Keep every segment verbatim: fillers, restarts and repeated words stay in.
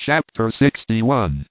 Chapter sixty-one.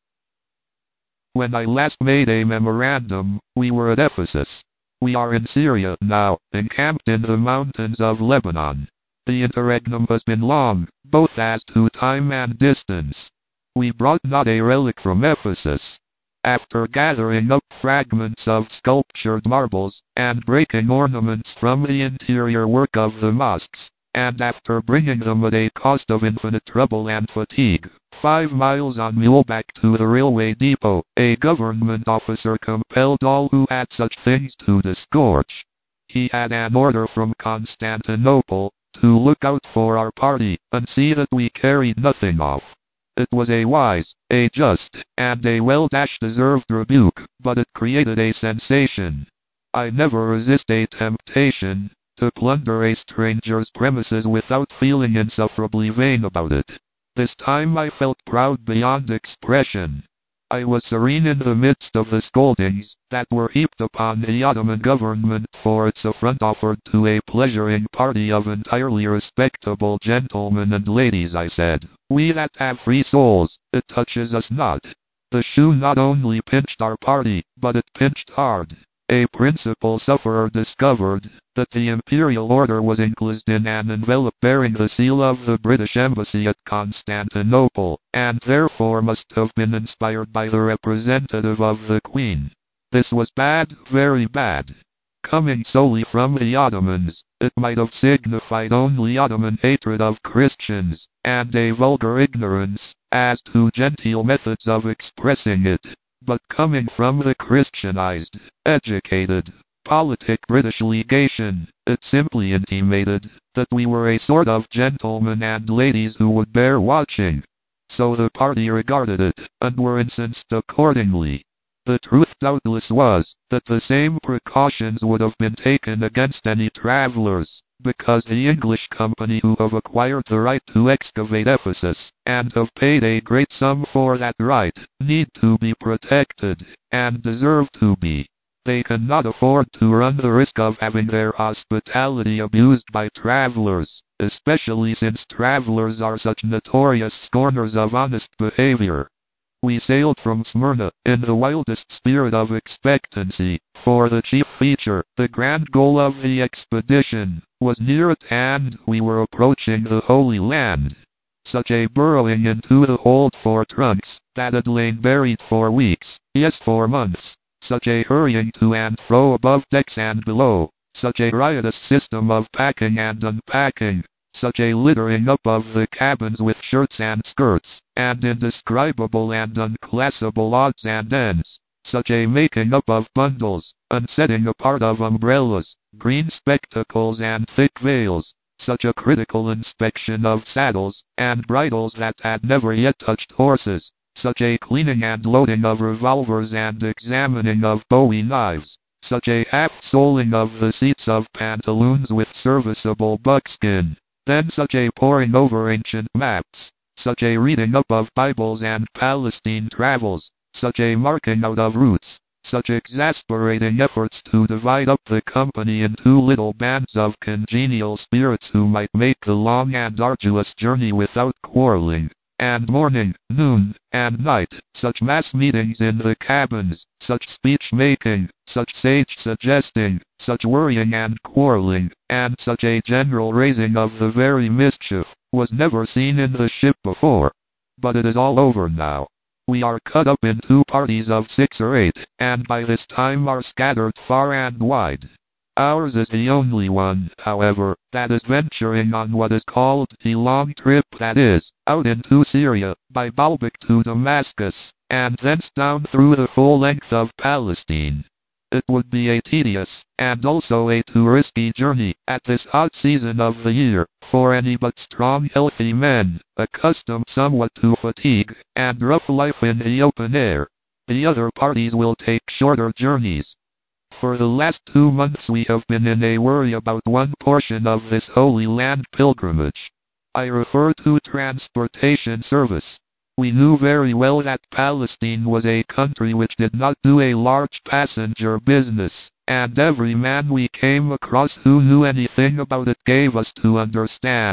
When I last made a memorandum, we were at Ephesus. We are in Syria now, encamped in the mountains of Lebanon. The interregnum has been long, both as to time and distance. We brought not a relic from Ephesus. After gathering up fragments of sculptured marbles, and breaking ornaments from the interior work of the mosques, and after bringing them at a cost of infinite trouble and fatigue, five miles on muleback to the railway depot, a government officer compelled all who had such things to disgorge. He had an order from Constantinople to look out for our party, and see that we carried nothing off. It was a wise, a just, and a well-deserved rebuke, but it created a sensation. I never resist a temptation to plunder a stranger's premises without feeling insufferably vain about it. This time I felt proud beyond expression. I was serene in the midst of the scoldings that were heaped upon the Ottoman government for its affront offered to a pleasuring party of entirely respectable gentlemen and ladies. I said, "We that have free souls, it touches us not." The shoe not only pinched our party, but it pinched hard. A principal sufferer discovered that the imperial order was enclosed in an envelope bearing the seal of the British embassy at Constantinople, and therefore must have been inspired by the representative of the Queen. This was bad, very bad. Coming solely from the Ottomans, it might have signified only Ottoman hatred of Christians, and a vulgar ignorance as to genteel methods of expressing it. But coming from the Christianized, educated, politic British legation, it simply intimated that we were a sort of gentlemen and ladies who would bear watching. So the party regarded it, and were incensed accordingly. The truth doubtless was that the same precautions would have been taken against any travelers, because the English company who have acquired the right to excavate Ephesus, and have paid a great sum for that right, need to be protected, and deserve to be. They cannot afford to run the risk of having their hospitality abused by travelers, especially since travelers are such notorious scorners of honest behavior. We sailed from Smyrna, in the wildest spirit of expectancy, for the chief feature, the grand goal of the expedition, was near at hand. We were approaching the Holy Land. Such a burrowing into the hold for trunks, that had lain buried for weeks, yes for months. Such a hurrying to and fro above decks and below, such a riotous system of packing and unpacking, such a littering up of the cabins with shirts and skirts, and indescribable and unclassable odds and ends, such a making up of bundles, and setting apart of umbrellas, green spectacles and thick veils, such a critical inspection of saddles and bridles that had never yet touched horses, such a cleaning and loading of revolvers and examining of bowie knives, such a half-soling of the seats of pantaloons with serviceable buckskin. Then such a poring over ancient maps, such a reading up of Bibles and Palestine travels, such a marking out of routes, such exasperating efforts to divide up the company into little bands of congenial spirits who might make the long and arduous journey without quarreling. And morning, noon, and night, such mass meetings in the cabins, such speech-making, such sage suggesting, such worrying and quarreling, and such a general raising of the very mischief, was never seen in the ship before. But it is all over now. We are cut up into parties of six or eight, and by this time are scattered far and wide. Ours is the only one, however, that is venturing on what is called the long trip, that is, out into Syria, by Baalbek to Damascus, and thence down through the full length of Palestine. It would be a tedious, and also a too risky journey, at this hot season of the year, for any but strong healthy men, accustomed somewhat to fatigue, and rough life in the open air. The other parties will take shorter journeys. For the last two months we have been in a worry about one portion of this Holy Land pilgrimage. I refer to transportation service. We knew very well that Palestine was a country which did not do a large passenger business, and every man we came across who knew anything about it gave us to understand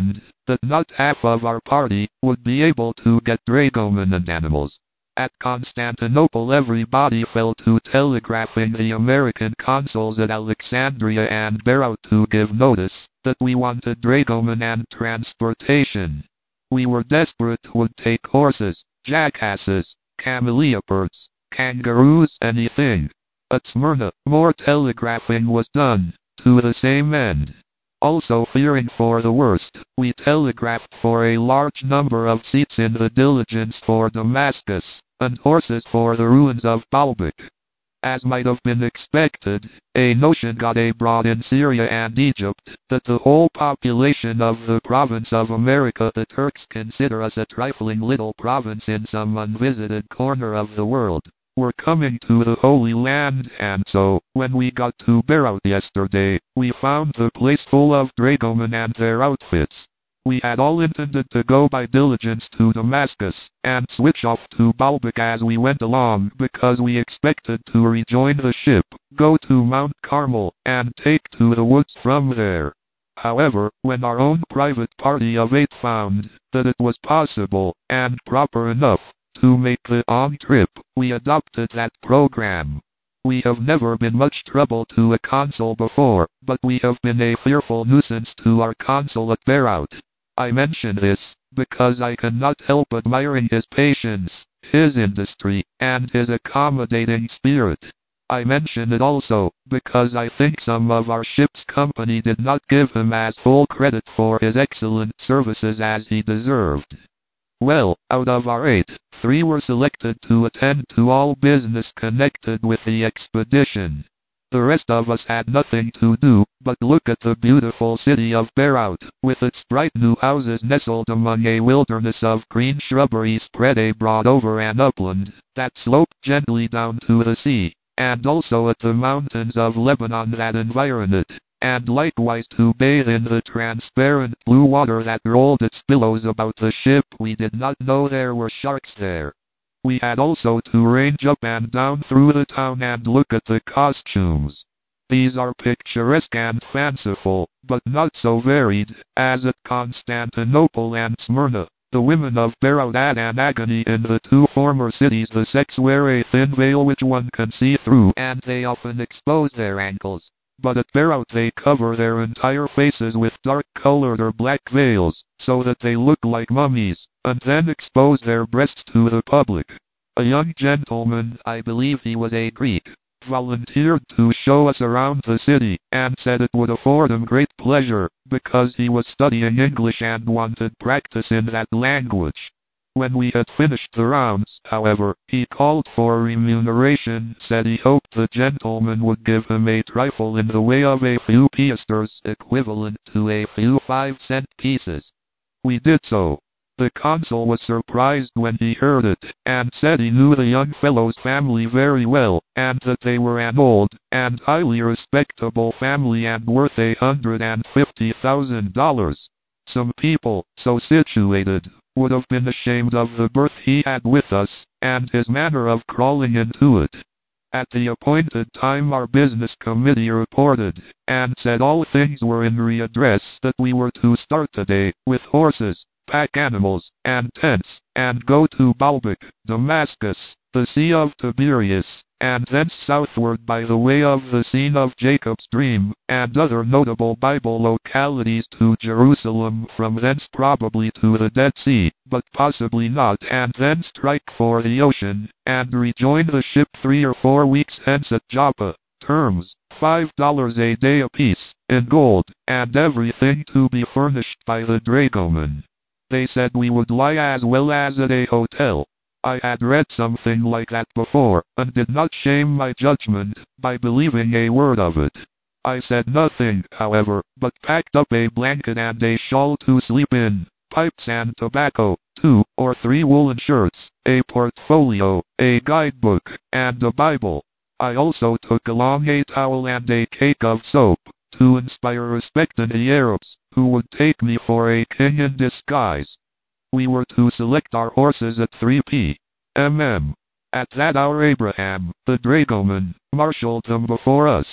that not half of our party would be able to get dragoman and animals. At Constantinople everybody fell to telegraphing the American consuls at Alexandria and Beirut to give notice that we wanted dragoman and transportation. We were desperate, would take horses, jackasses, camelopards, kangaroos, anything. At Smyrna, more telegraphing was done, to the same end. Also fearing for the worst, we telegraphed for a large number of seats in the diligence for Damascus, and horses for the ruins of Baalbek. As might have been expected, a notion got abroad in Syria and Egypt that the whole population of the province of America the Turks consider us a trifling little province in some unvisited corner of the world, were coming to the Holy Land, and so, when we got to Beirut yesterday, we found the place full of dragomen and their outfits. We had all intended to go by diligence to Damascus, and switch off to Baalbek as we went along because we expected to rejoin the ship, go to Mount Carmel, and take to the woods from there. However, when our own private party of eight found that it was possible, and proper enough, to make the on trip, we adopted that program. We have never been much trouble to a consul before, but we have been a fearful nuisance to our consul at Beirut. I mention this because I cannot help admiring his patience, his industry, and his accommodating spirit. I mention it also because I think some of our ship's company did not give him as full credit for his excellent services as he deserved. Well, out of our eight, three were selected to attend to all business connected with the expedition. The rest of us had nothing to do but look at the beautiful city of Beirut, with its bright new houses nestled among a wilderness of green shrubbery spread abroad over an upland that sloped gently down to the sea, and also at the mountains of Lebanon that environ it, and likewise to bathe in the transparent blue water that rolled its billows about the ship. We did not know there were sharks there. We had also to range up and down through the town and look at the costumes. These are picturesque and fanciful, but not so varied as at Constantinople and Smyrna. The women of Beirut had an agony in the two former cities. The sex wear a thin veil which one can see through, and they often expose their ankles. But at Beirut they cover their entire faces with dark-colored or black veils, so that they look like mummies, and then expose their breasts to the public. A young gentleman, I believe he was a Greek, volunteered to show us around the city, and said it would afford him great pleasure, because he was studying English and wanted practice in that language. When we had finished the rounds, however, he called for remuneration, said he hoped the gentleman would give him a trifle in the way of a few piasters, equivalent to a few five-cent pieces. We did so. The consul was surprised when he heard it, and said he knew the young fellow's family very well, and that they were an old and highly respectable family and worth a hundred and fifty thousand dollars. Some people, so situated, would have been ashamed of the berth he had with us, and his manner of crawling into it. At the appointed time our business committee reported, and said all things were in readress, that we were to start today, with horses, pack animals, and tents, and go to Baalbek, Damascus, the Sea of Tiberias, and thence southward by the way of the scene of Jacob's dream, and other notable Bible localities to Jerusalem, from thence probably to the Dead Sea, but possibly not, and then strike for the ocean, and rejoin the ship three or four weeks hence at Joppa. Terms, five dollars a day apiece, in gold, and everything to be furnished by the dragoman. They said we would lie as well as at a hotel. I had read something like that before, and did not shame my judgment by believing a word of it. I said nothing, however, but packed up a blanket and a shawl to sleep in, pipes and tobacco, two or three woolen shirts, a portfolio, a guidebook, and a Bible. I also took along a towel and a cake of soap, to inspire respect in the Arabs, who would take me for a king in disguise. We were to select our horses at three p m At that hour Abraham, the dragoman, marshaled them before us.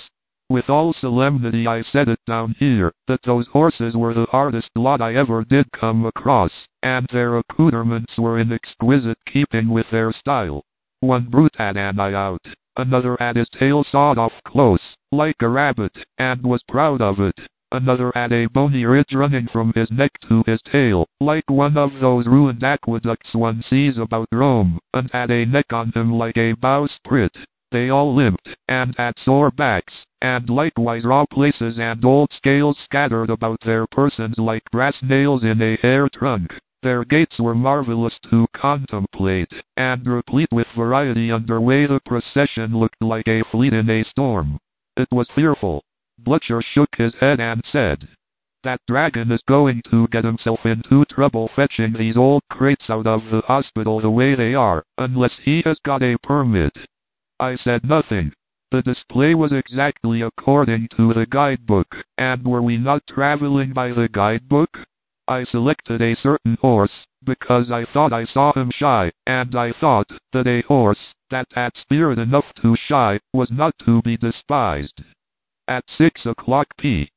With all solemnity I set it down here, that those horses were the hardest lot I ever did come across, and their accoutrements were in exquisite keeping with their style. One brute had an eye out, another had his tail sawed off close, like a rabbit, and was proud of it. Another had a bony ridge running from his neck to his tail, like one of those ruined aqueducts one sees about Rome, and had a neck on him like a bowsprit. They all limped, and had sore backs, and likewise raw places and old scales scattered about their persons like brass nails in a hair trunk. Their gaits were marvelous to contemplate, and replete with variety under way the procession looked like a fleet in a storm. It was fearful. Blucher shook his head and said, "That dragon is going to get himself into trouble fetching these old crates out of the hospital the way they are, unless he has got a permit." I said nothing. The display was exactly according to the guidebook, and were we not traveling by the guidebook? I selected a certain horse, because I thought I saw him shy, and I thought that a horse that had spirit enough to shy was not to be despised. At six o'clock p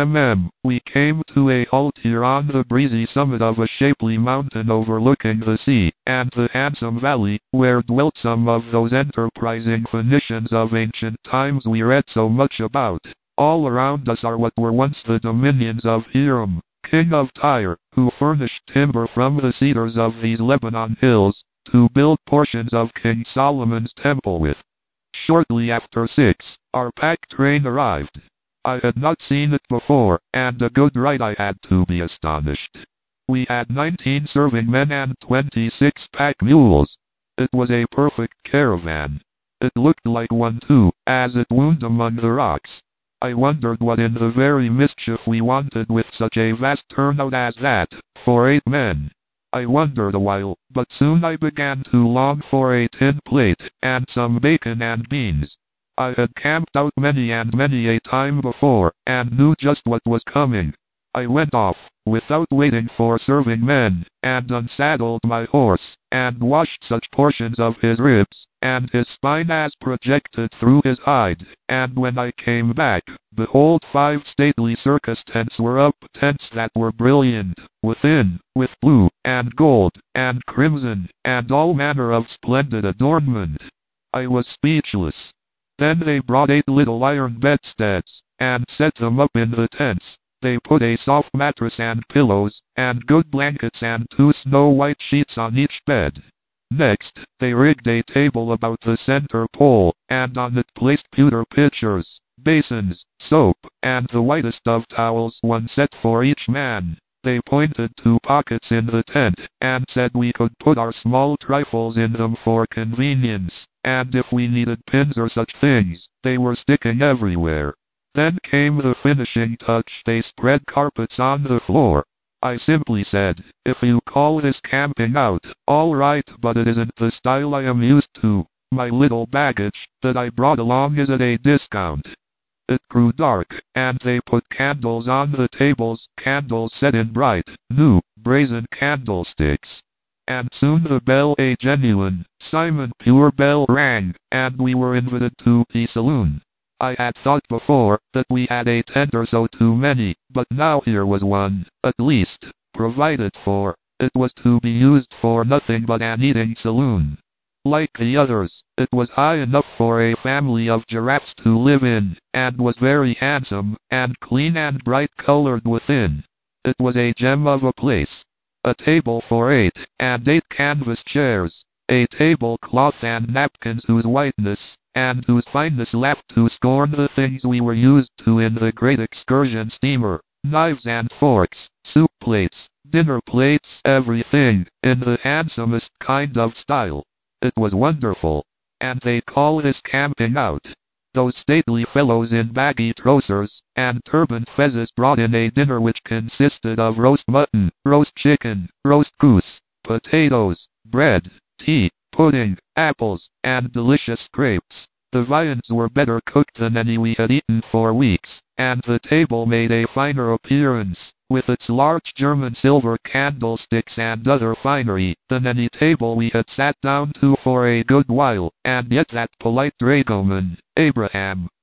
m we came to a halt here on the breezy summit of a shapely mountain overlooking the sea, and the handsome valley, where dwelt some of those enterprising Phoenicians of ancient times we read so much about. All around us are what were once the dominions of Hiram, king of Tyre, who furnished timber from the cedars of these Lebanon hills, to build portions of King Solomon's temple with. Shortly after six, our pack train arrived. I had not seen it before, and a good right I had to be astonished. We had nineteen serving men and twenty-six pack mules. It was a perfect caravan. It looked like one too, as it wound among the rocks. I wondered what in the very mischief we wanted with such a vast turnout as that, for eight men. I wondered a while, but soon I began to long for a tin plate, and some bacon and beans. I had camped out many and many a time before, and knew just what was coming. I went off, without waiting for serving men, and unsaddled my horse, and washed such portions of his ribs, and his spine as projected through his hide, and when I came back, behold five stately circus tents were up, tents that were brilliant, within, with blue, and gold, and crimson, and all manner of splendid adornment. I was speechless. Then they brought eight little iron bedsteads, and set them up in the tents. They put a soft mattress and pillows, and good blankets and two snow-white sheets on each bed. Next, they rigged a table about the center pole, and on it placed pewter pitchers, basins, soap, and the whitest of towels, one set for each man. They pointed to pockets in the tent, and said we could put our small trifles in them for convenience, and if we needed pins or such things, they were sticking everywhere. Then came the finishing touch. They spread carpets on the floor. I simply said, "If you call this camping out, all right, but it isn't the style I am used to. My little baggage that I brought along is at a discount." It grew dark, and they put candles on the tables, candles set in bright, new, brazen candlesticks. And soon the bell, a genuine, Simon Pure bell, rang, and we were invited to the saloon. I had thought before that we had a tent or so too many, but now here was one, at least, provided for. It was to be used for nothing but an eating saloon. Like the others, it was high enough for a family of giraffes to live in, and was very handsome, and clean and bright colored within. It was a gem of a place. A table for eight, and eight canvas chairs. A tablecloth and napkins whose whiteness and whose fineness laughed to scorn the things we were used to in the great excursion steamer. Knives and forks, soup plates, dinner plates, everything, in the handsomest kind of style. It was wonderful. And they call this camping out. Those stately fellows in baggy trousers and turbaned fezzes brought in a dinner which consisted of roast mutton, roast chicken, roast goose, potatoes, bread, tea, pudding, apples, and delicious grapes. The viands were better cooked than any we had eaten for weeks, and the table made a finer appearance, with its large German silver candlesticks and other finery, than any table we had sat down to for a good while, and yet that polite dragoman, Abraham,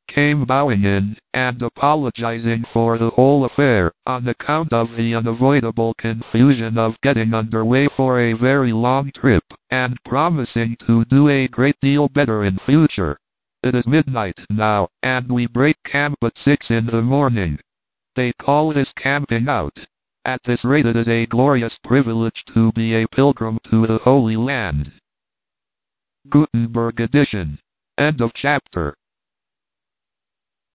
came bowing in, and apologizing for the whole affair, on account of the unavoidable confusion of getting underway for a very long trip, and promising to do a great deal better in future. It is midnight now, and we break camp at six in the morning. They call this camping out. At this rate it is a glorious privilege to be a pilgrim to the Holy Land. Gutenberg edition. End of chapter.